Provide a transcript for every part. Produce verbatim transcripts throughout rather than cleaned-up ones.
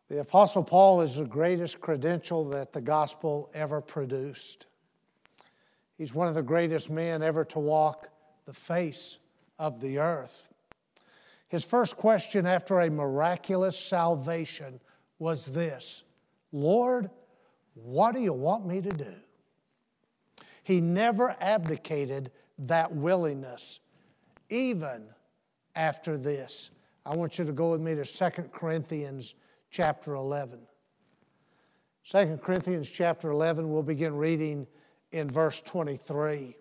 The Apostle Paul is the greatest credential that the gospel ever produced. He's one of the greatest men ever to walk the face of the earth. His first question after a miraculous salvation was this: Lord, what do you want me to do? He never abdicated that willingness, even after this. I want you to go with me to Second Corinthians chapter eleven. Second Corinthians chapter eleven, we'll begin reading in verse twenty-three.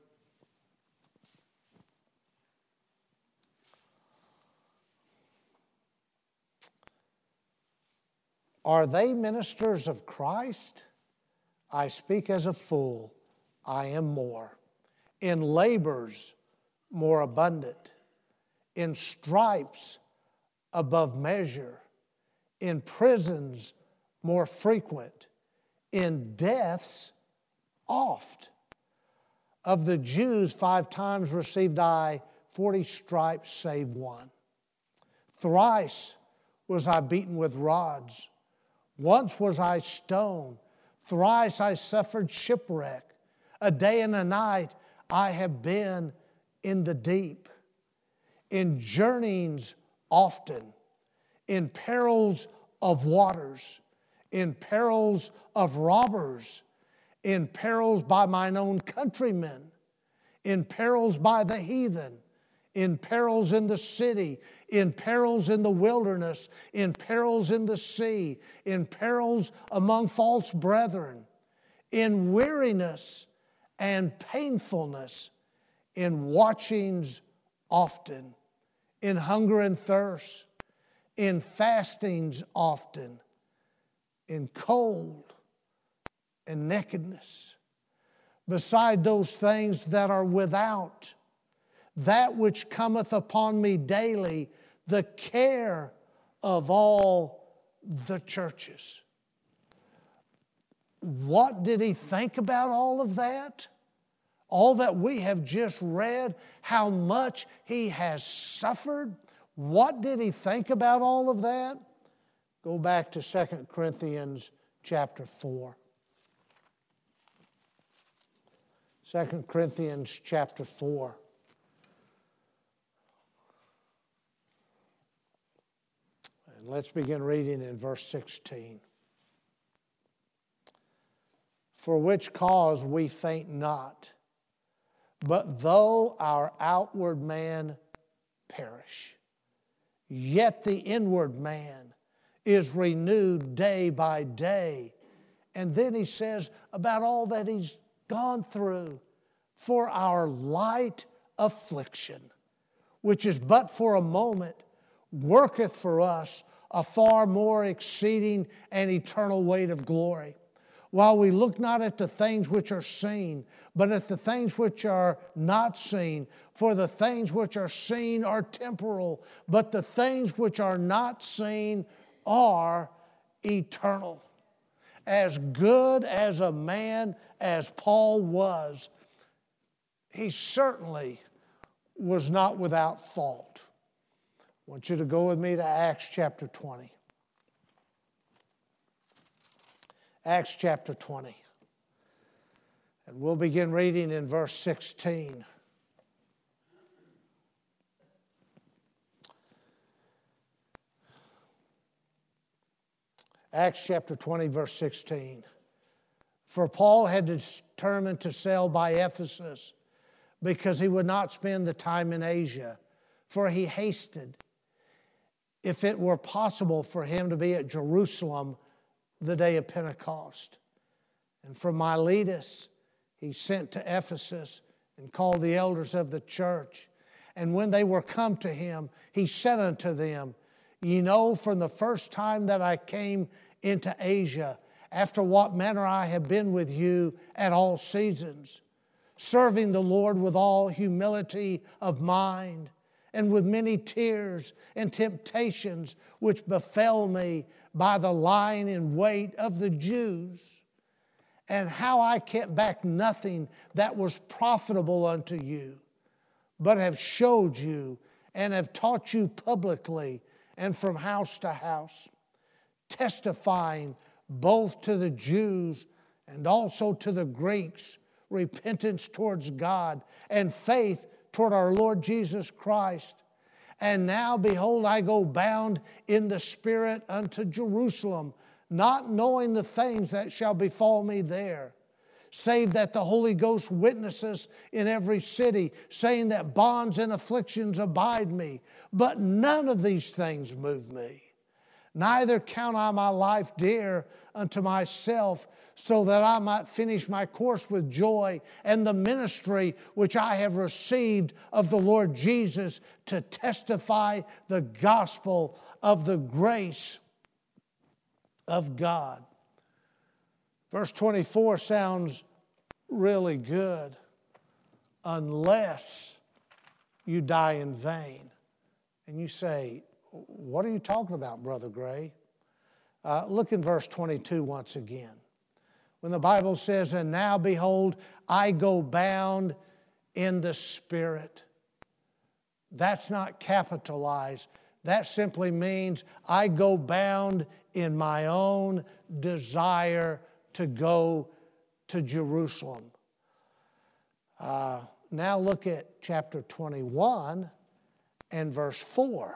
Are they ministers of Christ? I speak as a fool. I am more. In labors more abundant. In stripes above measure. In prisons more frequent. In deaths oft. Of the Jews five times received I forty stripes save one. Thrice was I beaten with rods. Once was I stoned. Thrice I suffered shipwreck. A day and a night I have been in the deep. In journeyings often. In perils of waters. In perils of robbers. In perils by mine own countrymen. In perils by the heathen. In perils in the city, in perils in the wilderness, in perils in the sea, in perils among false brethren, in weariness and painfulness, in watchings often, in hunger and thirst, in fastings often, in cold and nakedness, beside those things that are without, that which cometh upon me daily, the care of all the churches. What did he think about all of that? All that we have just read, how much he has suffered. What did he think about all of that? Go back to Second Corinthians chapter four. Second Corinthians chapter four. And let's begin reading in verse sixteen. For which cause we faint not, but though our outward man perish, yet the inward man is renewed day by day. And then he says about all that he's gone through, for our light affliction, which is but for a moment, worketh for us a far more exceeding and eternal weight of glory. While we look not at the things which are seen, but at the things which are not seen. For the things which are seen are temporal, but the things which are not seen are eternal. As good as a man as Paul was, he certainly was not without fault. I want you to go with me to Acts chapter twenty. Acts chapter twenty. And we'll begin reading in verse sixteen. Acts chapter twenty, verse sixteen. For Paul had determined to sail by Ephesus because he would not spend the time in Asia, for he hasted, if it were possible for him to be at Jerusalem the day of Pentecost. And from Miletus he sent to Ephesus and called the elders of the church. And when they were come to him, he said unto them, Ye know from the first time that I came into Asia, after what manner I have been with you at all seasons, serving the Lord with all humility of mind, and with many tears and temptations which befell me by the lying in wait of the Jews, and how I kept back nothing that was profitable unto you, but have showed you and have taught you publicly and from house to house, testifying both to the Jews and also to the Greeks, repentance towards God and faith toward our Lord Jesus Christ. And now, behold, I go bound in the Spirit unto Jerusalem, not knowing the things that shall befall me there, save that the Holy Ghost witnesses in every city, saying that bonds and afflictions abide me. But none of these things move me. Neither count I my life dear unto myself, so that I might finish my course with joy and the ministry which I have received of the Lord Jesus, to testify the gospel of the grace of God. Verse twenty-four sounds really good. Unless you die in vain. And you say, what are you talking about, Brother Gray? Uh, look in verse twenty-two once again. When the Bible says, and now behold, I go bound in the Spirit. That's not capitalized. That simply means I go bound in my own desire to go to Jerusalem. Uh, now look at chapter twenty-one and verse four.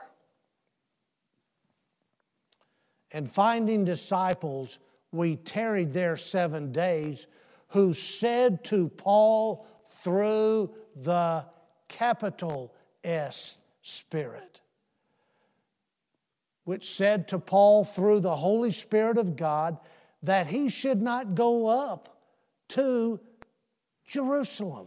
And finding disciples, we tarried there seven days, who said to Paul through the capital S Spirit, which said to Paul through the Holy Spirit of God that he should not go up to Jerusalem.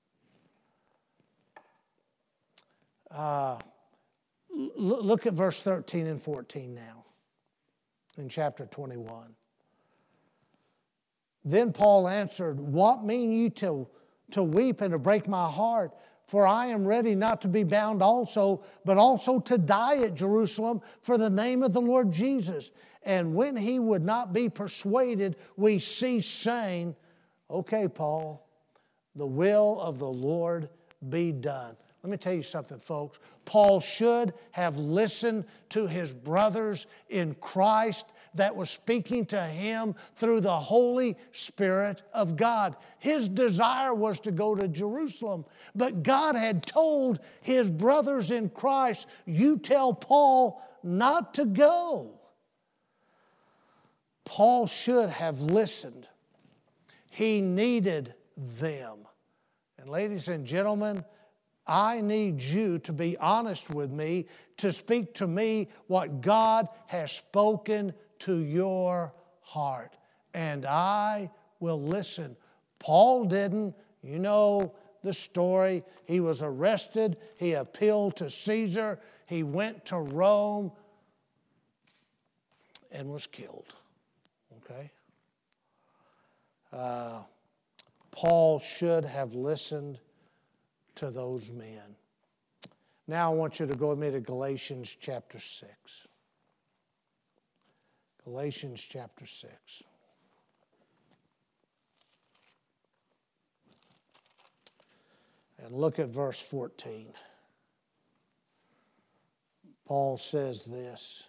Uh, look at verse thirteen and fourteen now in chapter twenty-one. Then Paul answered, what mean ye to, to weep and to break my heart? For I am ready not to be bound also, but also to die at Jerusalem for the name of the Lord Jesus. And when he would not be persuaded, we ceased, saying, okay, Paul, the will of the Lord be done. Let me tell you something, folks. Paul should have listened to his brothers in Christ that was speaking to him through the Holy Spirit of God. His desire was to go to Jerusalem, but God had told his brothers in Christ, you tell Paul not to go. Paul should have listened. He needed them. And ladies and gentlemen, I need you to be honest with me, to speak to me what God has spoken to your heart. And I will listen. Paul didn't. You know the story. He was arrested. He appealed to Caesar. He went to Rome and was killed. Okay? Uh, Paul should have listened to those men. Now I want you to go with me to Galatians chapter six. Galatians chapter six. And look at verse fourteen. Paul says this,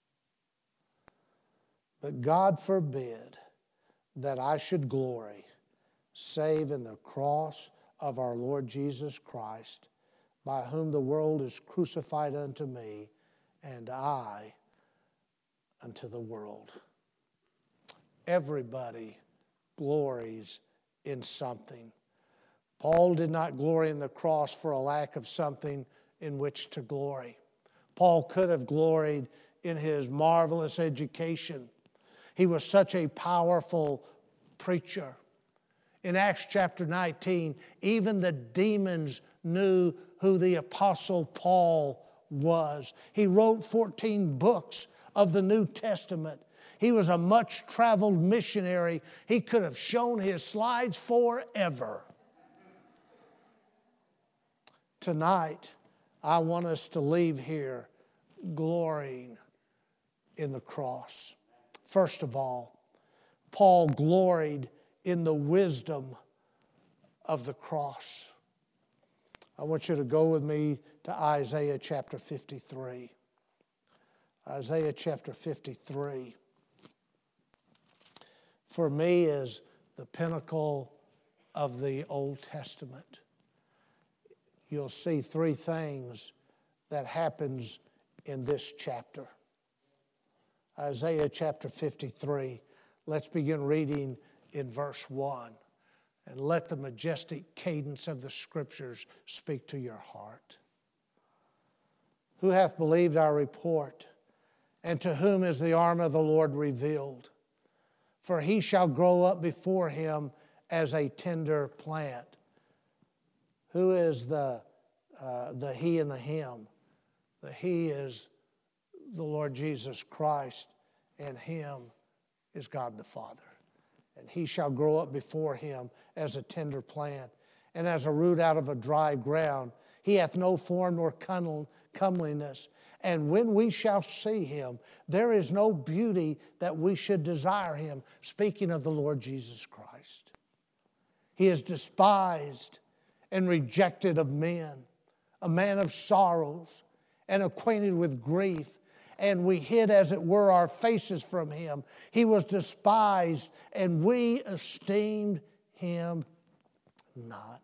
but God forbid that I should glory, save in the cross of our Lord Jesus Christ, by whom the world is crucified unto me, and I unto the world. Everybody glories in something. Paul did not glory in the cross for a lack of something in which to glory. Paul could have gloried in his marvelous education. He was such a powerful preacher. In Acts chapter nineteen, even the demons knew who the Apostle Paul was. He wrote fourteen books of the New Testament. He was a much-traveled missionary. He could have shown his slides forever. Tonight, I want us to leave here glorying in the cross. First of all, Paul gloried in the wisdom of the cross. I want you to go with me to Isaiah chapter fifty-three. Isaiah chapter fifty-three. for me, is the pinnacle of the Old Testament. You'll see three things that happens in this chapter. Isaiah chapter fifty-three. Let's begin reading in verse one. And let the majestic cadence of the Scriptures speak to your heart. Who hath believed our report? And to whom is the arm of the Lord revealed? For he shall grow up before him as a tender plant. Who is the, uh, the he and the him? The he is the Lord Jesus Christ, and him is God the Father. And he shall grow up before him as a tender plant, and as a root out of a dry ground. He hath no form nor comeliness. And when we shall see him, there is no beauty that we should desire him. Speaking of the Lord Jesus Christ. He is despised and rejected of men, a man of sorrows and acquainted with grief. And we hid, as it were, our faces from him. He was despised, and we esteemed him not.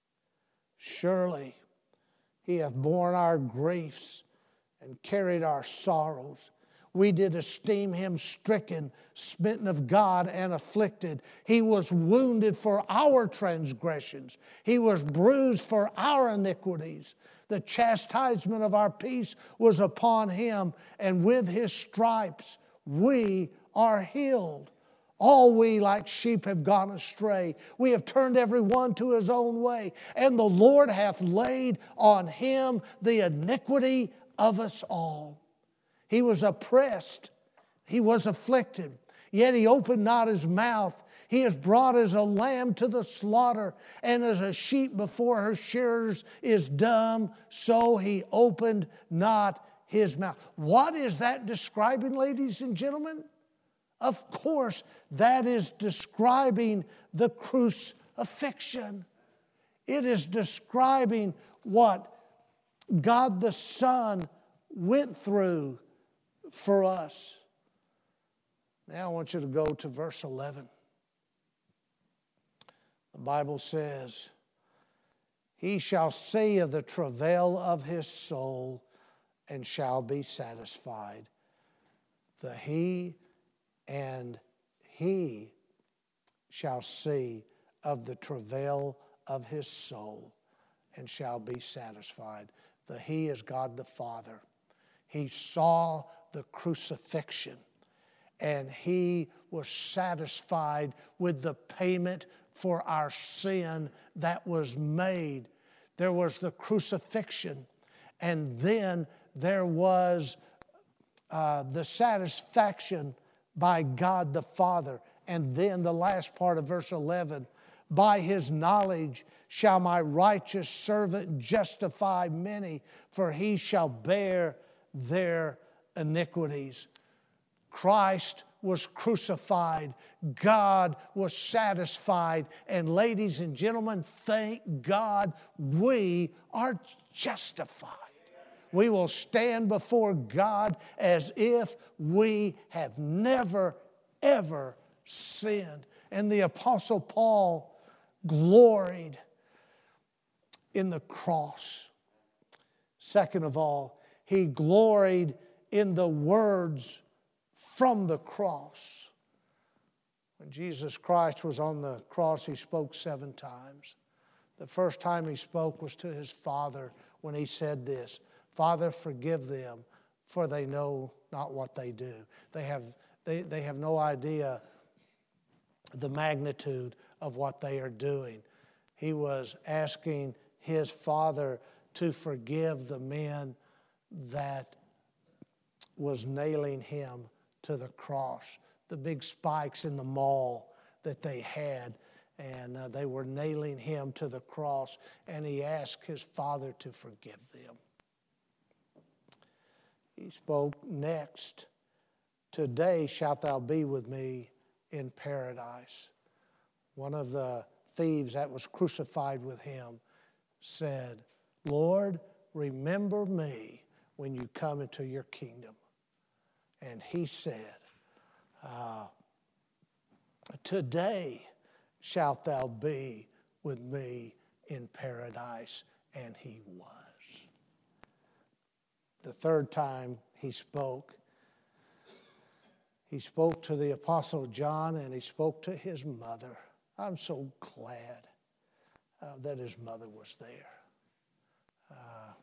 Surely he hath borne our griefs and carried our sorrows. We did esteem him stricken, smitten of God, and afflicted. He was wounded for our transgressions. He was bruised for our iniquities. The chastisement of our peace was upon him, and with his stripes we are healed. All we like sheep have gone astray. We have turned every one to his own way, and the Lord hath laid on him the iniquity of us all. He was oppressed, he was afflicted, yet he opened not his mouth. He is brought as a lamb to the slaughter, and as a sheep before her shearers is dumb, so he opened not his mouth. What is that describing, ladies and gentlemen? Of course, that is describing the crucifixion. It is describing what God the Son went through for us. Now I want you to go to verse eleven. The Bible says, he shall see of the travail of his soul and shall be satisfied. The he and he shall see of the travail of his soul and shall be satisfied. The he is God the Father. He saw the crucifixion, and he was satisfied with the payment for our sin that was made. There was the crucifixion, and then there was uh, the satisfaction by God the Father. And then the last part of verse eleven, by his knowledge shall my righteous servant justify many, for he shall bear their iniquities. Christ was crucified. God was satisfied. And ladies and gentlemen, thank God we are justified. We will stand before God as if we have never, ever sinned. And the Apostle Paul gloried in the cross. Second of all, he gloried in the words from the cross. When Jesus Christ was on the cross, he spoke seven times. The first time he spoke was to his Father when he said this, Father, forgive them, for they know not what they do. They have, they, they have no idea the magnitude of what they are doing. He was asking his Father to forgive the men that was nailing him to the cross. The big spikes in the mall that they had, and uh, they were nailing him to the cross, and he asked his Father to forgive them. He spoke next, today shalt thou be with me in paradise. One of the thieves that was crucified with him said, Lord, remember me when you come into your kingdom. And he said, uh, Today shalt thou be with me in paradise. And he was. The third time he spoke, he spoke to the Apostle John, and he spoke to his mother. I'm so glad uh, that his mother was there. Uh,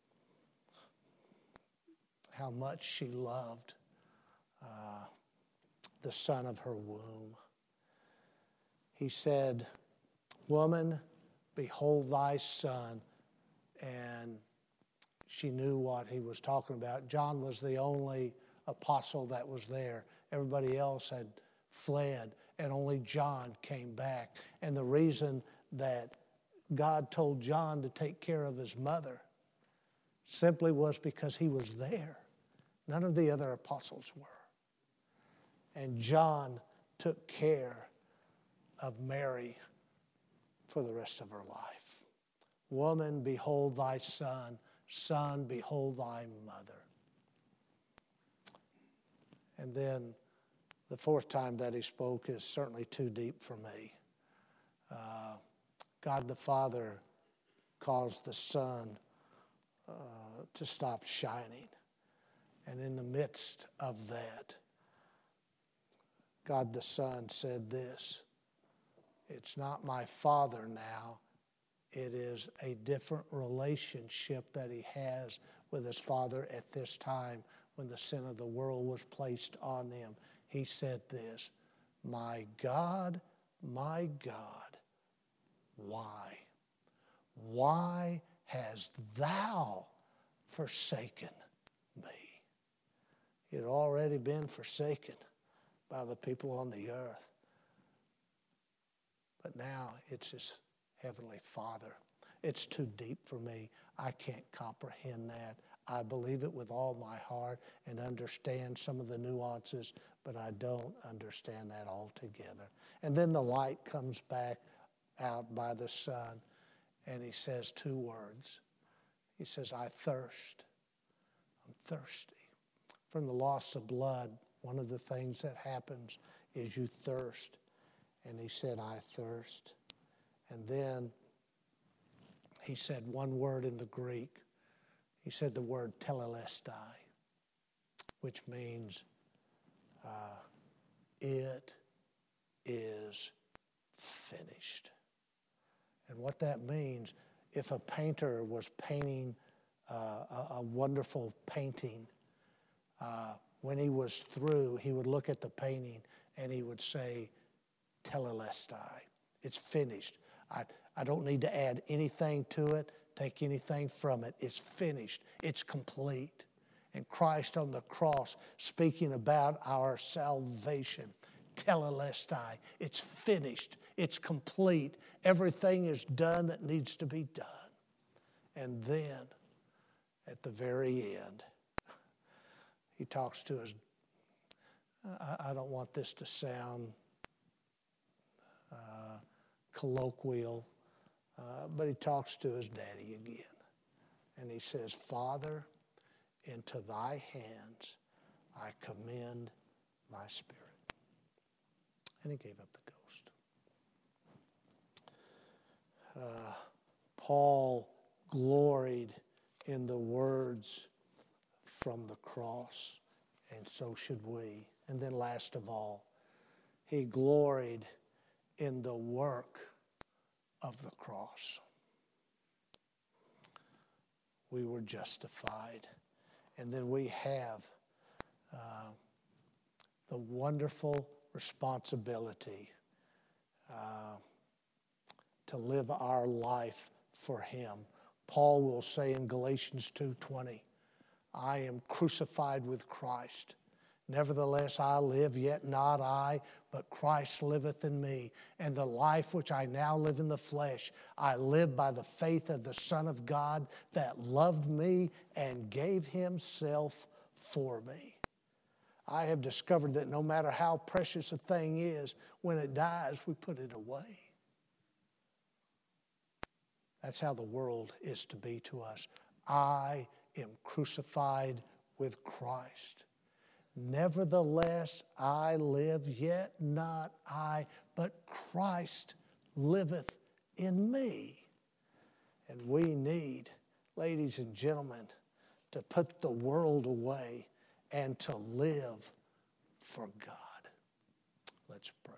how much she loved uh, the son of her womb. He said, "Woman, behold thy son." And she knew what he was talking about. John was the only apostle that was there. Everybody else had fled, and only John came back. And the reason that God told John to take care of his mother simply was because he was there. None of the other apostles were. And John took care of Mary for the rest of her life. Woman, behold thy son. Son, behold thy mother. And then the fourth time that he spoke is certainly too deep for me. Uh, God the Father caused the sun uh, to stop shining. And in the midst of that, God the Son said this, "It's not my Father now. It is a different relationship that he has with his Father at this time when the sin of the world was placed on them." He said this, "My God, my God, why? Why hast thou forsaken me?" He had already been forsaken by the people on the earth. But now it's his Heavenly Father. It's too deep for me. I can't comprehend that. I believe it with all my heart and understand some of the nuances, but I don't understand that altogether. And then the light comes back out by the sun, and he says two words. He says, "I thirst." I'm thirsty. From the loss of blood, one of the things that happens is you thirst. And he said, "I thirst." And then he said one word in the Greek. He said the word telelestai, which means uh, it is finished. And what that means, if a painter was painting uh, a, a wonderful painting, uh, when he was through, he would look at the painting and he would say, telelestai, it's finished. I, I don't need to add anything to it, take anything from it. It's finished. It's complete. And Christ on the cross speaking about our salvation. Telelestai. It's finished. It's complete. Everything is done that needs to be done. And then, at the very end, he talks to his, I, I don't want this to sound uh, colloquial, uh, but he talks to his daddy again. And he says, "Father, into thy hands I commend my spirit." And he gave up the ghost. Uh, Paul gloried in the words from the cross, and so should we. And then last of all, he gloried in the work of the cross. We were justified. And then we have uh, the wonderful responsibility uh, to live our life for him. Paul will say in Galatians two twenty, "I am crucified with Christ. Nevertheless I live, yet not I, but Christ liveth in me. And the life which I now live in the flesh, I live by the faith of the Son of God that loved me and gave himself for me." I have discovered that no matter how precious a thing is, when it dies, we put it away. That's how the world is to be to us. I am crucified with Christ. Nevertheless, I live, yet not I, but Christ liveth in me. And we need, ladies and gentlemen, to put the world away and to live for God. Let's pray.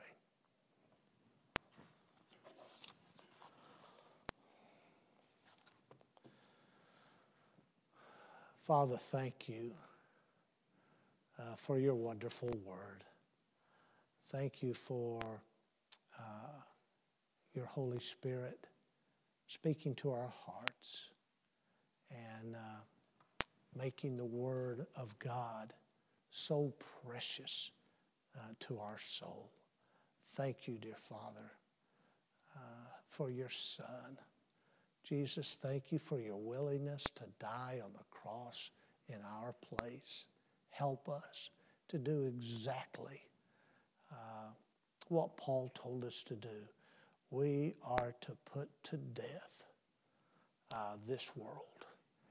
Father, thank you uh, for your wonderful word. Thank you for uh, your Holy Spirit speaking to our hearts and uh, making the word of God so precious uh, to our soul. Thank you, dear Father, uh, for your Son. Jesus, thank you for your willingness to die on the cross in our place. Help us to do exactly uh, what Paul told us to do. We are to put to death uh, this world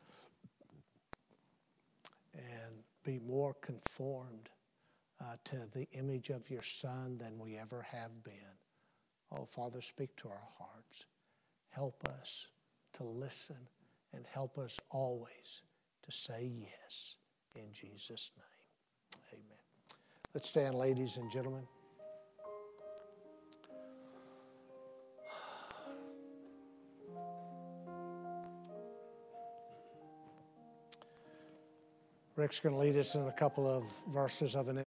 and be more conformed uh, to the image of your Son than we ever have been. Oh, Father, speak to our hearts. Help us to listen and help us always to say yes in Jesus' name. Amen. Let's stand, ladies and gentlemen. Rick's going to lead us in a couple of verses of an